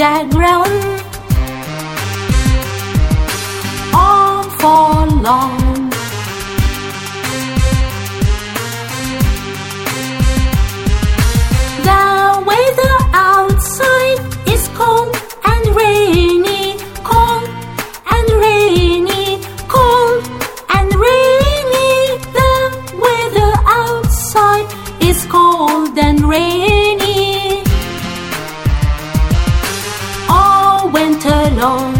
the ground all fall long. The weather outside is cold and rainy, cold and rainy, cold and rainy. The weather outside is cold and rainy all winter long.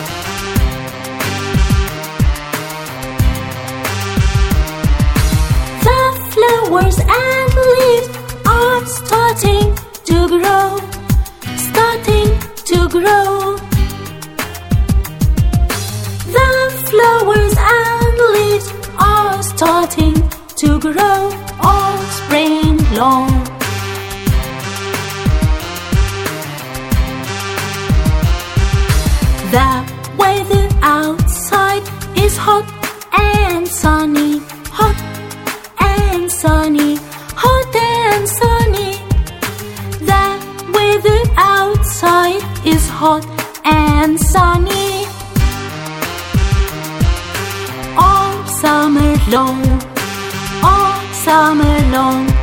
The flowers and leaves are starting to grow, starting to grow. The flowers and leaves are starting to grow all spring long. The weather outside is hot and sunny, hot and sunny, hot and sunny. The weather outside is hot and sunny all summer long, all summer long.